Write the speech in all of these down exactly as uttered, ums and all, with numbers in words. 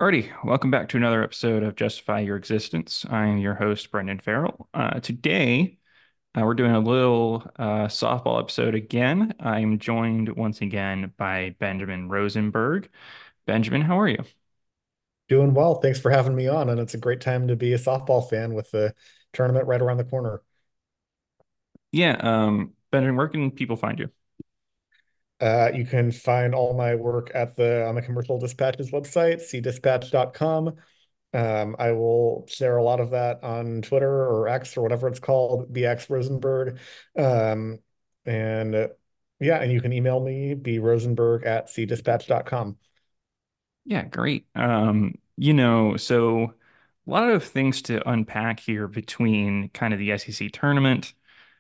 Alrighty, welcome back to another episode of Justify Your Existence. I'm your host, Brendan Farrell. Uh, today, uh, we're doing a little uh, softball episode again. I'm joined once again by Benjamin Rosenberg. Benjamin, how are you? Doing well. Thanks for having me on. And it's a great time to be a softball fan with the tournament right around the corner. Yeah, um, Benjamin, where can people find you? Uh, you can find all my work at the on the Commercial Dispatches website, c dispatch dot com. Um, I will share a lot of that on Twitter or X or whatever it's called, B X Rosenberg. Um, and uh, yeah, and you can email me, brosenberg at c dispatch dot com. Yeah, great. Um, you know, so a lot of things to unpack here between kind of the S E C tournament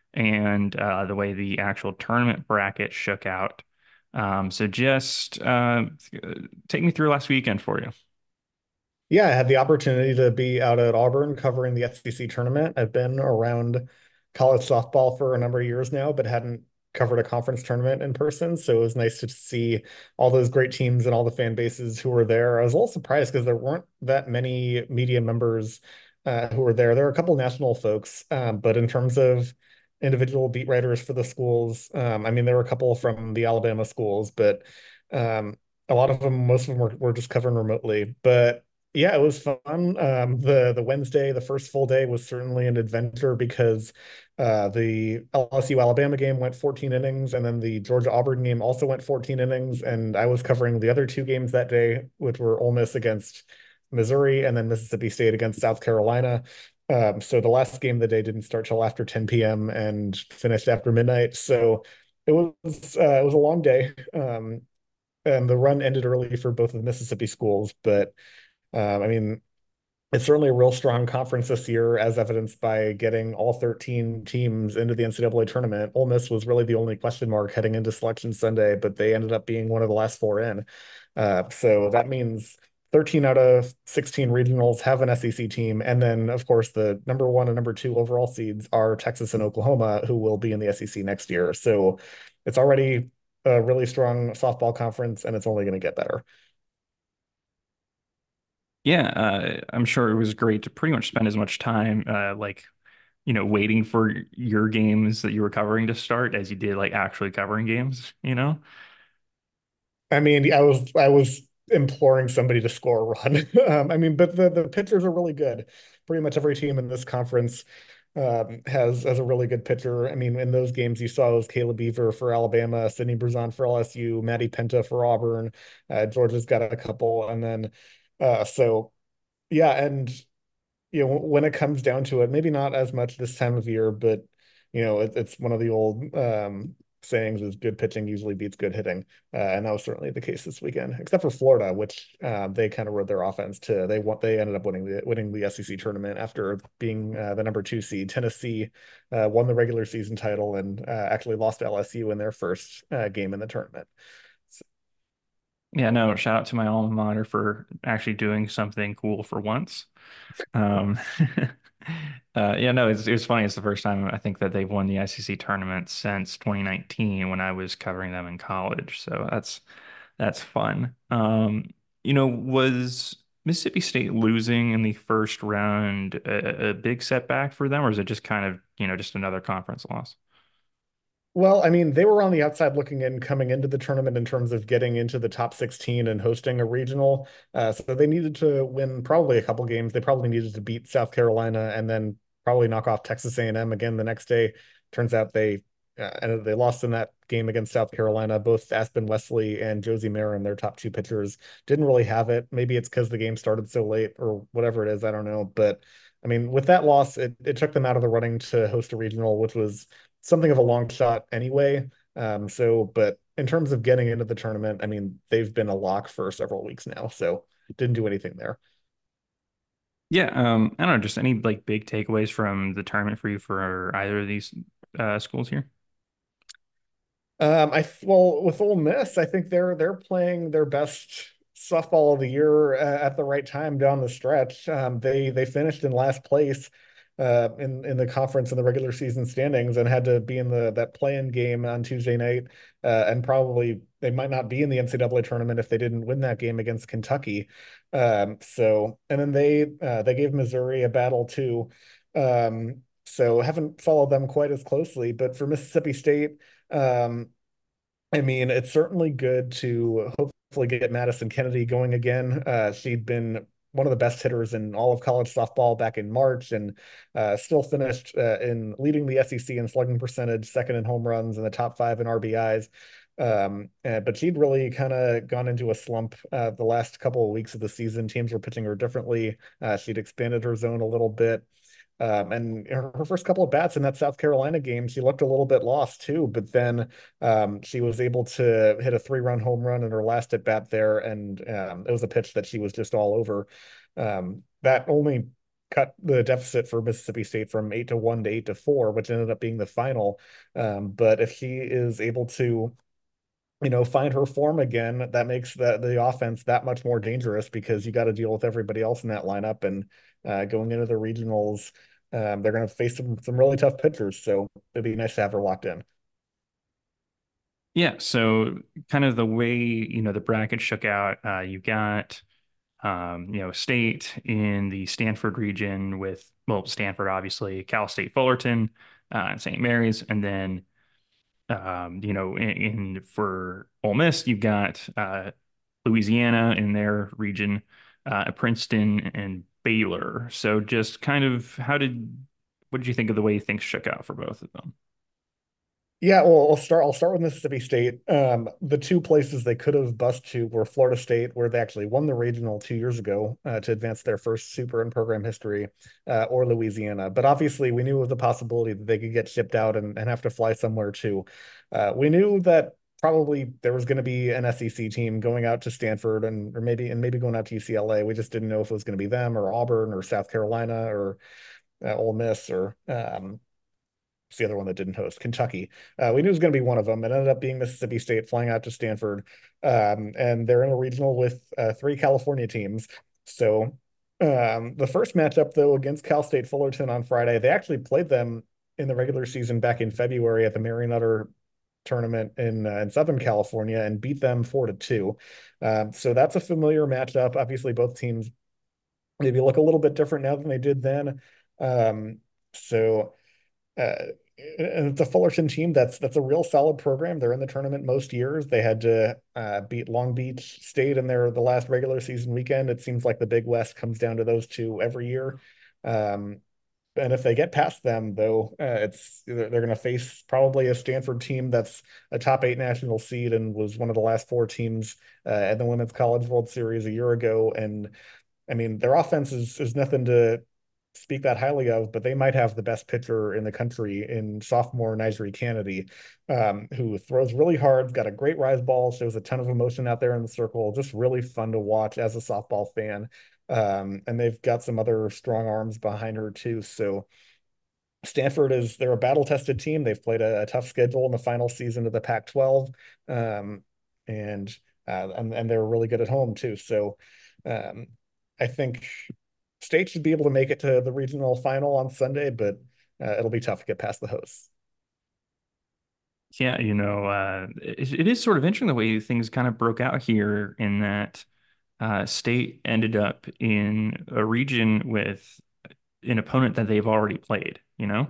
and uh, the way the actual tournament bracket shook out. Um, so just uh, take me through last weekend for you. Yeah, I had the opportunity to be out at Auburn covering the S E C tournament. I've been around college softball for a number of years now, but hadn't covered a conference tournament in person. So it was nice to see all those great teams and all the fan bases who were there. I was a little surprised because there weren't that many media members uh, who were there. There were a couple national folks, um, but in terms of individual beat writers for the schools, um, I mean, there were a couple from the Alabama schools, but um, a lot of them, most of them were, were just covering remotely. But yeah, it was fun. Um, the the Wednesday, the first full day was certainly an adventure because uh, the L S U Alabama game went fourteen innings, and then the Georgia Auburn game also went fourteen innings. And I was covering the other two games that day, which were Ole Miss against Missouri, and then Mississippi State against South Carolina. Um, so the last game of the day didn't start till after ten p m and finished after midnight. So it was uh, it was a long day. Um, and the run ended early for both of the Mississippi schools, but um, I mean, it's certainly a real strong conference this year, as evidenced by getting all thirteen teams into the N C double A tournament. Ole Miss was really the only question mark heading into Selection Sunday, but they ended up being one of the last four in. Uh, so that means thirteen out of sixteen regionals have an S E C team. And then, of course, the number one and number two overall seeds are Texas and Oklahoma, who will be in the S E C next year. So it's already a really strong softball conference, and it's only going to get better. Yeah, uh, I'm sure it was great to pretty much spend as much time uh, like, you know, waiting for your games that you were covering to start as you did like actually covering games, you know? I mean, I was I was imploring somebody to score a run. Um, I mean, but the the pitchers are really good. Pretty much every team in this conference um, has has a really good pitcher. I mean, in those games you saw it was Caleb Beaver for Alabama, Sidney Bruzon for L S U, Matty Penta for Auburn. Uh, Georgia's got a couple, and then uh, so yeah, and you know, when it comes down to it, maybe not as much this time of year, but you know, it, it's one of the old um, sayings is good pitching usually beats good hitting, uh, and that was certainly the case this weekend, except for Florida, which uh, they kind of rode their offense to. They want they ended up winning the winning the S E C tournament after being uh, the number two seed. Tennessee uh, won the regular season title and uh, actually lost to L S U in their first uh, game in the tournament. So, Yeah, no, shout out to my alma mater for actually doing something cool for once. Um, uh, yeah, no, it's, it was funny. It's the first time I think that they've won the I C C tournament since twenty nineteen when I was covering them in college. So that's that's fun. Um, you know, was Mississippi State losing in the first round a, a big setback for them, or is it just kind of, you know, just another conference loss? Well, I mean, they were on the outside looking in coming into the tournament in terms of getting into the top sixteen and hosting a regional. Uh, so they needed to win probably a couple games. They probably needed to beat South Carolina and then probably knock off Texas A and M again the next day. Turns out they uh, and they lost in that game against South Carolina. Both Aspen Wesley and Josie Marin, their top two pitchers, didn't really have it. Maybe it's because the game started so late or whatever it is. I don't know. But I mean, with that loss, it, it took them out of the running to host a regional, which was something of a long shot anyway. Um, so, but in terms of getting into the tournament, I mean, they've been a lock for several weeks now, so didn't do anything there. Yeah, um, I don't know, just any like big takeaways from the tournament for you for either of these uh, schools here? Um, I well, with Ole Miss, I think they're they're playing their best softball of the year uh, at the right time down the stretch. Um, they they finished in last place uh, in in the conference in the regular season standings and had to be in the that play-in game on Tuesday night, uh, and probably they might not be in the N C double A tournament if they didn't win that game against Kentucky. Um, so and then they uh, they gave Missouri a battle too. Um, so haven't followed them quite as closely, but for Mississippi State, um, I mean, it's certainly good to hopefully get Madison Kennedy going again. Uh, she'd been one of the best hitters in all of college softball back in March, and uh, still finished uh, in leading the S E C in slugging percentage, second in home runs, and the top five in R B Is. Um, uh, but she'd really kind of gone into a slump uh, the last couple of weeks of the season. Teams were pitching her differently. Uh, she'd expanded her zone a little bit. Um, and her, her first couple of bats in that South Carolina game, she looked a little bit lost too. But then um, she was able to hit a three-run home run in her last at bat there, and um, it was a pitch that she was just all over. Um, that only cut the deficit for Mississippi State from eight to one to eight to four, which ended up being the final. Um, but if she is able to you know, find her form again, that makes the the offense that much more dangerous because you got to deal with everybody else in that lineup. And uh, going into the regionals, um, they're going to face some some really tough pitchers. So it'd be nice to have her locked in. Yeah, so kind of the way, you know, the bracket shook out, uh, you got um, you know, State in the Stanford region with, well, Stanford, obviously, Cal State Fullerton, uh, and Saint Mary's, and then um, you know, in, in for Ole Miss, you've got uh, Louisiana in their region, uh, Princeton and Baylor. So just kind of how did what did you think of the way things shook out for both of them? Yeah, well, I'll start. I'll start with Mississippi State. Um, the two places they could have bust to were Florida State, where they actually won the regional two years ago uh, to advance their first super in program history, uh, or Louisiana. But obviously, we knew it was a possibility that they could get shipped out and, and have to fly somewhere too. Uh, we knew that probably there was going to be an S E C team going out to Stanford and or maybe and maybe going out to U C L A. We just didn't know if it was going to be them or Auburn or South Carolina or uh, Ole Miss or um, it's the other one that didn't host, Kentucky. Uh, we knew it was going to be one of them. It ended up being Mississippi State flying out to Stanford. Um, and they're in a regional with uh, three California teams. So um, the first matchup, though, against Cal State Fullerton on Friday, they actually played them in the regular season back in February at the Marionetter tournament in uh, in Southern California and beat them four to two. Um, so that's a familiar matchup. Obviously, both teams maybe look a little bit different now than they did then. Um, so uh, and it's a Fullerton team that's that's a real solid program. They're in the tournament most years. They had to uh, beat Long Beach State in their the last regular season weekend. It seems like the Big West comes down to those two every year. Um, and if they get past them, though, uh, it's they're, they're going to face probably a Stanford team that's a top eight national seed and was one of the last four teams uh, at the Women's College World Series a year ago. And I mean, their offense is is nothing to speak that highly of, but they might have the best pitcher in the country in sophomore Nigeri Kennedy, um, who throws really hard, got a great rise ball, shows a ton of emotion out there in the circle. Just really fun to watch as a softball fan. Um, and they've got some other strong arms behind her too. So Stanford is they're a battle tested team. They've played a, a tough schedule in the final season of the Pac twelve. Um, and, uh, and and they're really good at home too. So um, I think State should be able to make it to the regional final on Sunday, but uh, it'll be tough to get past the hosts. Yeah, you know, uh, it, it is sort of interesting the way things kind of broke out here in that uh, State ended up in a region with an opponent that they've already played, you know?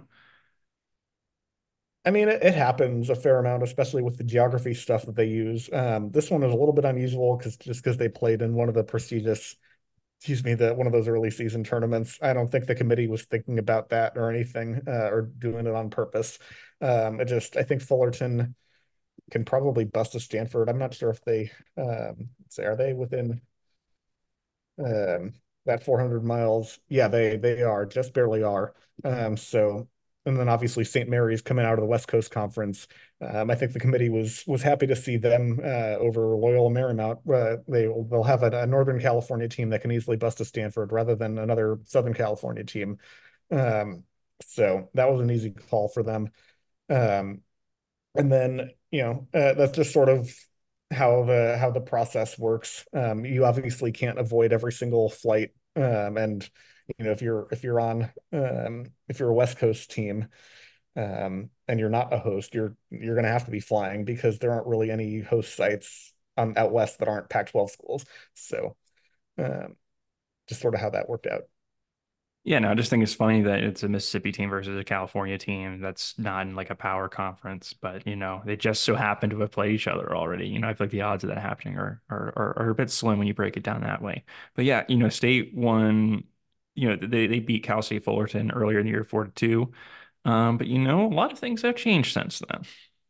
I mean, it, it happens a fair amount, especially with the geography stuff that they use. Um, this one is a little bit unusual because just because they played in one of the prestigious, excuse me, the one of those early season tournaments. I don't think the committee was thinking about that or anything, uh, or doing it on purpose. Um, it just, I think Fullerton can probably bust a Stanford. I'm not sure if they um, say, are they within um, that four hundred miles? Yeah, they they are just barely are. Um, so, and then obviously Saint Mary's coming out of the West Coast Conference. Um, I think the committee was was happy to see them uh, over Loyola Marymount. Uh, they they'll have a, a Northern California team that can easily bust a Stanford rather than another Southern California team. Um, so that was an easy call for them. Um, and then, you know, uh, that's just sort of how the how the process works. Um, you obviously can't avoid every single flight, um, and you know, if you're if you're on um, if you're a West Coast team um, and you're not a host, you're you're going to have to be flying because there aren't really any host sites on out west that aren't Pac twelve schools. So um, just sort of how that worked out. Yeah, no, I just think it's funny that it's a Mississippi team versus a California team that's not in like a power conference, but you know, they just so happen to have played each other already. You know, I feel like the odds of that happening are are are, are a bit slim when you break it down that way. But yeah, you know, State won, you know, they they beat Cal State Fullerton earlier in the year four to two. Um, but you know, a lot of things have changed since then.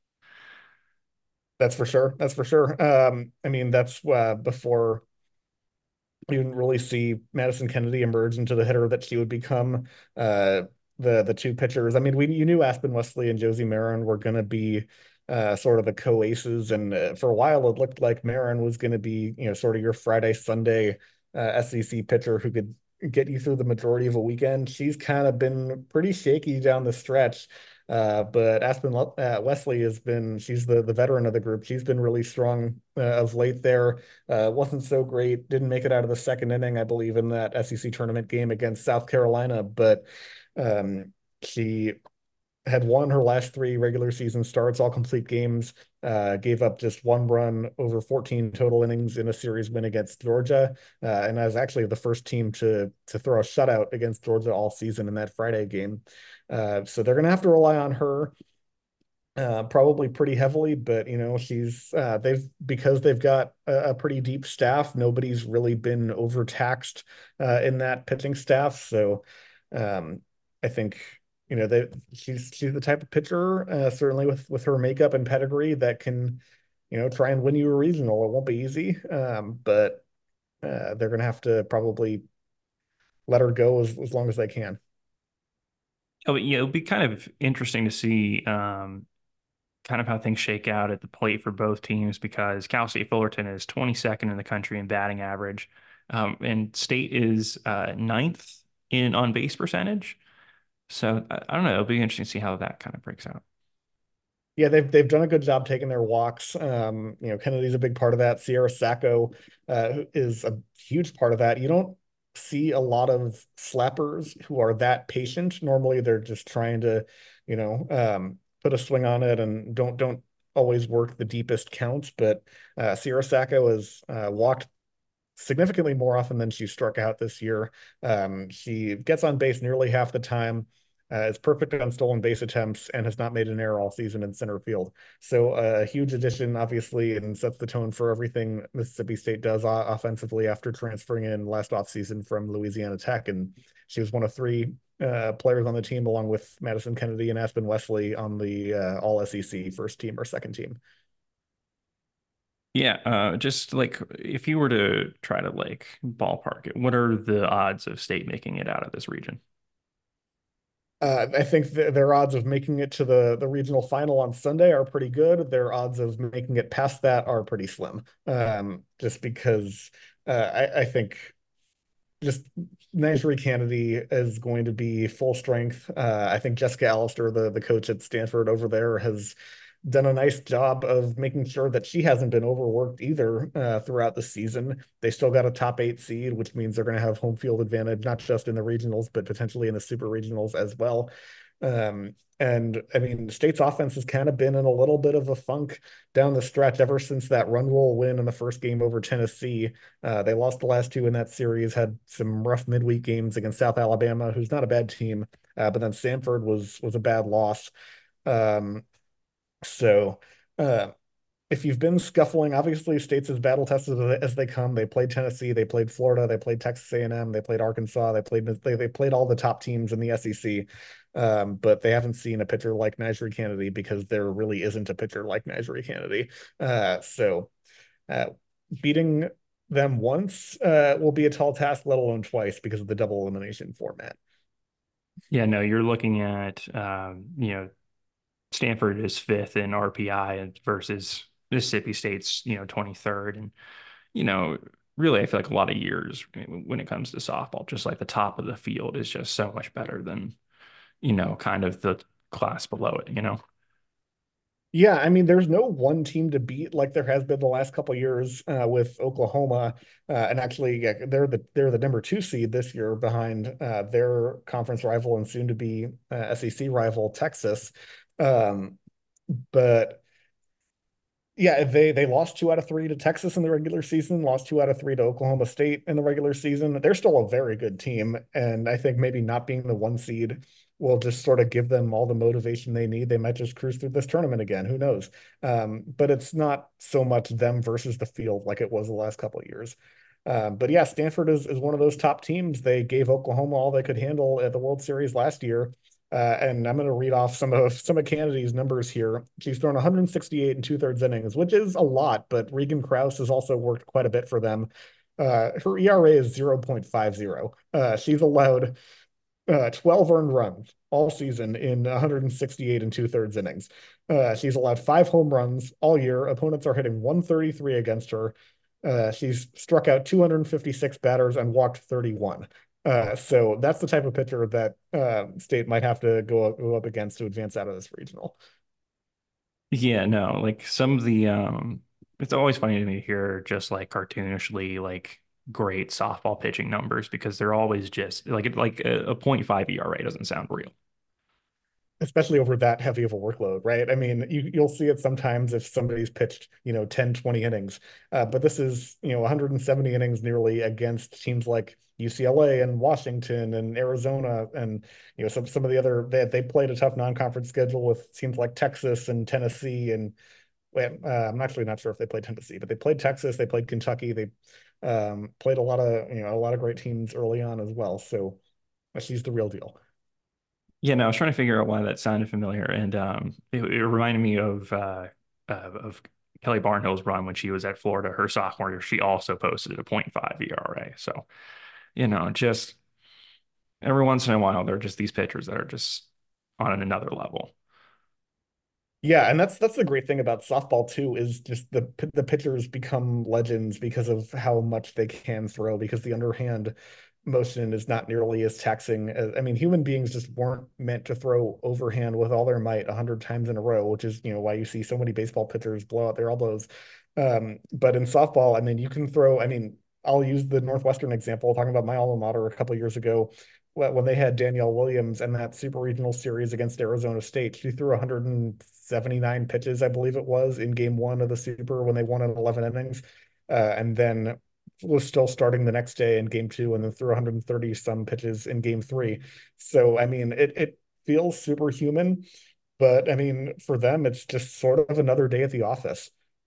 That's for sure. That's for sure. Um, I mean, that's uh, before you didn't really see Madison Kennedy emerge into the hitter that she would become. Uh, the the two pitchers. I mean, we you knew Aspen Wesley and Josie Marin were going to be uh, sort of the co-aces, and uh, for a while it looked like Marin was going to be, you know, sort of your Friday Sunday uh, S E C pitcher who could get you through the majority of a weekend. She's kind of been pretty shaky down the stretch. Uh, but Aspen uh, Wesley has been, she's the, the veteran of the group. She's been really strong uh, of late there. Uh, wasn't so great. Didn't make it out of the second inning, I believe, in that S E C tournament game against South Carolina. But um, she had won her last three regular season starts, all complete games. Uh, gave up just one run over fourteen total innings in a series win against Georgia, uh, and I was actually the first team to to throw a shutout against Georgia all season in that Friday game. Uh, so they're going to have to rely on her uh, probably pretty heavily, but you know, she's uh, they've because they've got a, a pretty deep staff. Nobody's really been overtaxed uh, in that pitching staff, so um, I think you know they she's she's the type of pitcher, uh, certainly with with her makeup and pedigree, that can you know try and win you a regional. It won't be easy, um, but uh, they're gonna have to probably let her go as, as long as they can. Oh, yeah, it'll be kind of interesting to see um, kind of how things shake out at the plate for both teams because Cal State Fullerton is twenty-second in the country in batting average, um, and State is uh, ninth in on base percentage. So I, I don't know. It'll be interesting to see how that kind of breaks out. Yeah, they've they've done a good job taking their walks. Um, you know, Kennedy's a big part of that. Sierra Sacco uh, is a huge part of that. You don't see a lot of slappers who are that patient. Normally, they're just trying to, you know, um, put a swing on it and don't don't always work the deepest counts. But uh, Sierra Sacco has uh, walked significantly more often than she struck out this year. Um, she gets on base nearly half the time, uh, is perfect on stolen base attempts, and has not made an error all season in center field. So uh, a huge addition, obviously, and sets the tone for everything Mississippi State does uh, offensively after transferring in last offseason from Louisiana Tech. And she was one of three uh, players on the team, along with Madison Kennedy and Aspen Wesley on the uh, all S E C first team or second team. Yeah, uh, just like if you were to try to like ballpark it, what are the odds of State making it out of this region? Uh, I think th their odds of making it to the the regional final on Sunday are pretty good. Their odds of making it past that are pretty slim. Um, just because uh, I, I think just Najee Kennedy is going to be full strength. Uh, I think Jessica Allister, the the coach at Stanford over there, has done a nice job of making sure that she hasn't been overworked either uh, throughout the season. They still got a top eight seed, which means they're going to have home field advantage, not just in the regionals, but potentially in the super regionals as well. Um, and I mean, the State's offense has kind of been in a little bit of a funk down the stretch ever since that run roll win in the first game over Tennessee. Uh, they lost the last two in that series, had some rough midweek games against South Alabama, who's not a bad team, uh, but then Stanford was was a bad loss. Um, so, uh, if you've been scuffling, obviously states as battle tested as they come. They played Tennessee, they played Florida, they played Texas A and M, they played Arkansas, they played they, they played all the top teams in the S E C. Um, but they haven't seen a pitcher like Najee Kennedy because there really isn't a pitcher like Najee Kennedy. Uh, so uh, beating them once uh, will be a tall task, let alone twice because of the double elimination format. Yeah, no, you're looking at um, you know, Stanford is fifth in R P I versus Mississippi State's, you know, twenty-third. And, you know, really, I feel like a lot of years when it comes to softball, just like the top of the field is just so much better than, you know, kind of the class below it, you know? Yeah, I mean, there's no one team to beat like there has been the last couple of years uh, with Oklahoma, uh, and actually, yeah, they're the they're the number two seed this year behind uh, their conference rival and soon to be uh, S E C rival Texas. Um, but yeah, they they lost two out of three to Texas in the regular season, lost two out of three to Oklahoma State in the regular season. They're still a very good team, and I think maybe not being the one seed will just sort of give them all the motivation they need. They might just cruise through this tournament again. Who knows? Um, but it's not so much them versus the field like it was the last couple of years. Um, but yeah, Stanford is, is one of those top teams. They gave Oklahoma all they could handle at the World Series last year. Uh, and I'm going to read off some of some of Kennedy's numbers here. She's thrown one hundred sixty-eight and two thirds innings, which is a lot, but Regan Krause has also worked quite a bit for them. Uh, her E R A is zero point five zero. Uh, she's allowed uh, twelve earned runs all season in one hundred sixty-eight and two thirds innings. Uh, she's allowed five home runs all year. Opponents are hitting one thirty-three against her. Uh, she's struck out two hundred fifty-six batters and walked thirty-one. Uh, so that's the type of pitcher that uh, State might have to go up, go up against to advance out of this regional. Yeah, no, like some of the um it's always funny to me to hear just like cartoonishly like great softball pitching numbers because they're always just like like a, a point five E R A doesn't sound real. Especially over that heavy of a workload, right? I mean, you, you'll see it sometimes if somebody's pitched, you know, ten, twenty innings. Uh, but this is, you know, one hundred seventy innings nearly against teams like U C L A and Washington and Arizona and, you know, some, some of the other, they, they played a tough non-conference schedule with teams like Texas and Tennessee. And well, uh, I'm actually not sure if they played Tennessee, but they played Texas, they played Kentucky, they um, played a lot of, you know, a lot of great teams early on as well. So she's the real deal. Yeah, no, I was trying to figure out why that sounded familiar, and um, it, it reminded me of uh, uh, of Kelly Barnhill's run when she was at Florida her sophomore year. She also posted a point five E R A. So, you know, just every once in a while, there are just these pitchers that are just on another level. Yeah, and that's that's the great thing about softball too, is just the the pitchers become legends because of how much they can throw, because the underhand motion is not nearly as taxing as, I mean, human beings just weren't meant to throw overhand with all their might a hundred times in a row, which is, you know, why you see so many baseball pitchers blow out their elbows. Um, but in softball, I mean, you can throw, I mean, I'll use the Northwestern example, talking about my alma mater a couple of years ago when they had Danielle Williams and that super regional series against Arizona State. She threw one hundred seventy-nine pitches, I believe it was, in game one of the super when they won in eleven innings. Uh, and then was still starting the next day in game two and then threw one hundred thirty some pitches in game three. So, I mean, it, it feels superhuman, but I mean, for them, it's just sort of another day at the office.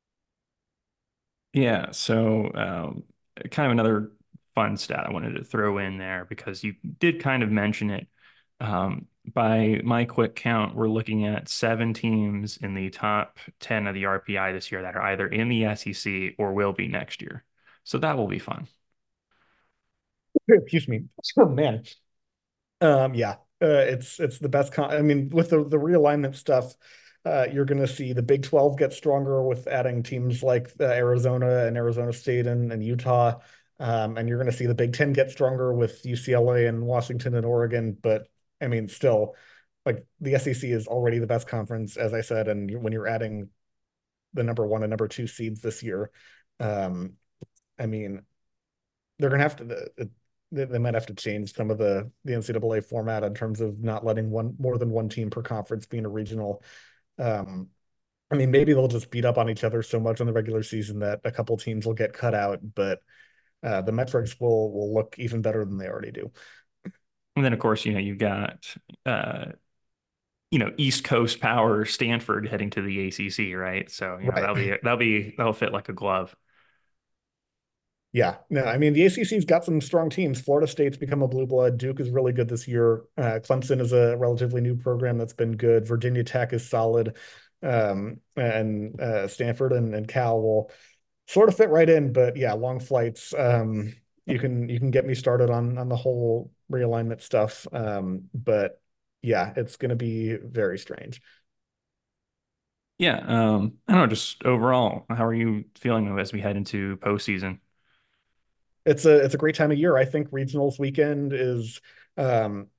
Yeah, so um, kind of another fun stat I wanted to throw in there because you did kind of mention it. Um, by my quick count, we're looking at seven teams in the top ten of the R P I this year that are either in the S E C or will be next year. So that will be fun. Excuse me. Oh, man. Um, yeah, uh, it's it's the best. Con I mean, with the the realignment stuff, uh, you're going to see the Big twelve get stronger with adding teams like uh, Arizona and Arizona State and, and Utah, um, and you're going to see the Big ten get stronger with U C L A and Washington and Oregon. But I mean, still, like the S E C is already the best conference, as I said, and you- when you're adding the number one and number two seeds this year, um, I mean, they're gonna have to the, they, they might have to change some of the the N C double A format in terms of not letting one more than one team per conference being a regional. Um, I mean, maybe they'll just beat up on each other so much in the regular season that a couple teams will get cut out, but uh, the metrics will will look even better than they already do. And then, of course, you know, you've got uh, you know, East Coast power Stanford heading to the A C C, right? So, you know, Right. that'll be that'll be that'll fit like a glove. Yeah. No, I mean, the A C C's got some strong teams. Florida State's become a blue blood. Duke is really good this year. Uh, Clemson is a relatively new program that's been good. Virginia Tech is solid. Um, and uh, Stanford and, and Cal will sort of fit right in, but yeah, long flights. Um, you can you can get me started on on the whole realignment stuff. Um, but yeah, it's going to be very strange. Yeah, um, I don't know, just overall, how are you feeling as we head into postseason? It's a it's a great time of year. I think regionals weekend is um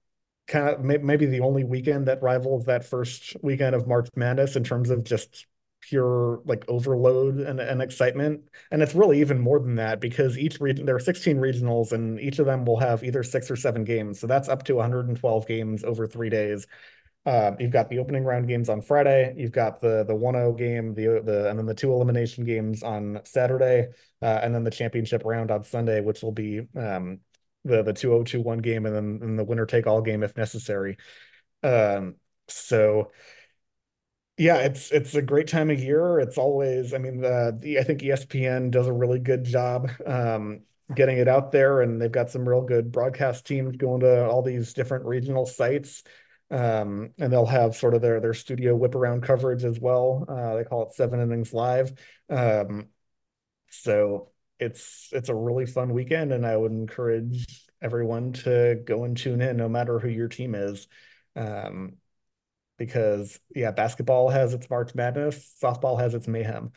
kind of may, maybe the only weekend that rivals that first weekend of March Madness in terms of just pure like overload and, and excitement. And it's really even more than that because each region there are sixteen regionals and each of them will have either six or seven games. So that's up to one hundred twelve games over three days. Uh, you've got the opening round games on Friday. You've got the the one oh game, the the and then the two elimination games on Saturday, uh, and then the championship round on Sunday, which will be um, the the two oh two one game, and then and the winner take all game if necessary. Um, so yeah, it's it's a great time of year. It's always, I mean, the, the I think E S P N does a really good job um, getting it out there, and they've got some real good broadcast teams going to all these different regional sites. Um, and they'll have sort of their their studio whip around coverage as well. Uh, they call it Seven Innings Live. Um, so it's it's a really fun weekend, and I would encourage everyone to go and tune in, no matter who your team is. Um, because yeah, basketball has its March Madness, softball has its mayhem.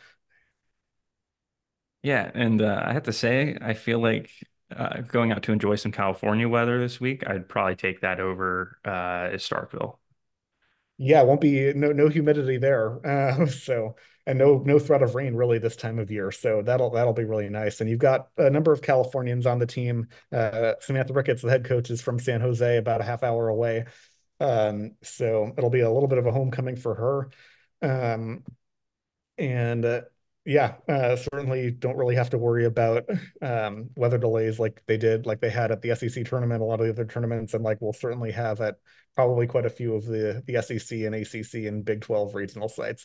Yeah, and uh, I have to say, I feel like uh, going out to enjoy some California weather this week, I'd probably take that over uh, Starkville. Yeah, won't be no no humidity there. Uh, so and no no threat of rain really this time of year. So that'll that'll be really nice. And you've got a number of Californians on the team. Uh, Samantha Ricketts, the head coach, is from San Jose, about a half hour away. Um, so it'll be a little bit of a homecoming for her. Um, And uh, yeah, uh, certainly don't really have to worry about um, weather delays like they did, like they had at the S E C tournament, a lot of the other tournaments, and like we'll certainly have at probably quite a few of the the S E C and A C C and Big twelve regional sites.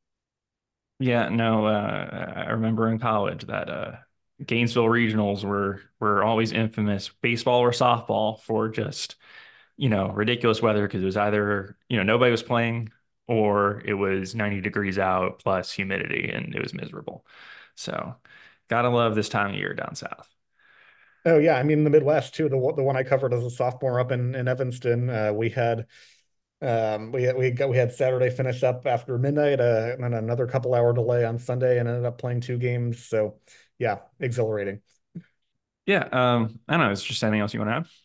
Yeah, no, uh, I remember in college that uh, Gainesville regionals were were always infamous, baseball or softball, for just, you know, ridiculous weather because it was either, you know, nobody was playing or it was ninety degrees out plus humidity and it was miserable. So, gotta love this time of year down south. Oh yeah, I mean the Midwest too. The the one I covered as a sophomore up in in Evanston, uh, we had um, we had, we got we had Saturday finish up after midnight, uh, and then another couple hour delay on Sunday, and ended up playing two games. So yeah, exhilarating. Yeah, um, I don't know. Is there just anything else you want to add?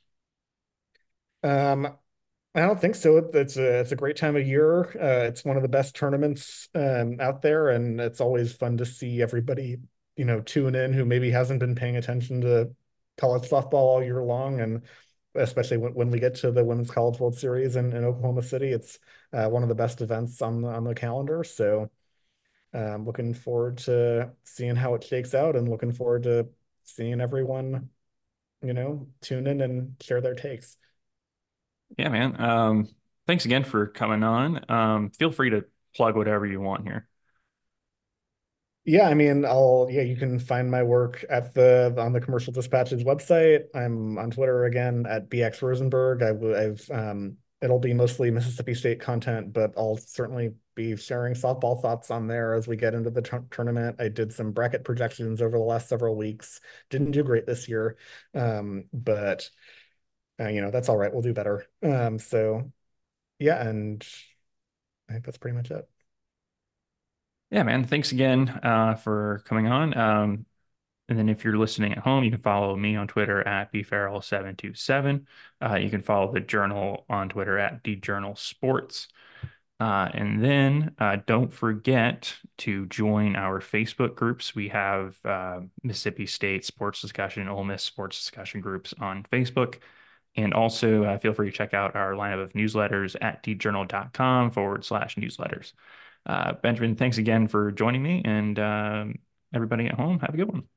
Um, I don't think so. It- It's a it's a great time of year. Uh, it's one of the best tournaments um, out there, and it's always fun to see everybody, you know, tune in who maybe hasn't been paying attention to college softball all year long, and especially when, when we get to the Women's College World Series in, in Oklahoma City, it's uh, one of the best events on the on the calendar. So, um, looking forward to seeing how it shakes out, and looking forward to seeing everyone, you know, tune in and share their takes. Yeah, man. Um, thanks again for coming on. Um, feel free to plug whatever you want here. Yeah, I mean, I'll yeah, you can find my work at the on the Commercial Dispatches website. I'm on Twitter again at B X Rosenberg. I, have um, it'll be mostly Mississippi State content, but I'll certainly be sharing softball thoughts on there as we get into the tur- tournament. I did some bracket projections over the last several weeks. Didn't do great this year, um, but uh, you know that's all right. We'll do better. Um, so yeah, and I think that's pretty much it. Yeah, man. Thanks again uh, for coming on. Um, and then if you're listening at home, you can follow me on Twitter at b farrell seven two seven. Uh, you can follow the Journal on Twitter at d journal sports. Uh, and then uh, don't forget to join our Facebook groups. We have uh, Mississippi State Sports Discussion, Ole Miss Sports Discussion groups on Facebook. And also uh, feel free to check out our lineup of newsletters at djournal.com forward slash newsletters. Uh, Benjamin, thanks again for joining me. And um everybody at home, have a good one.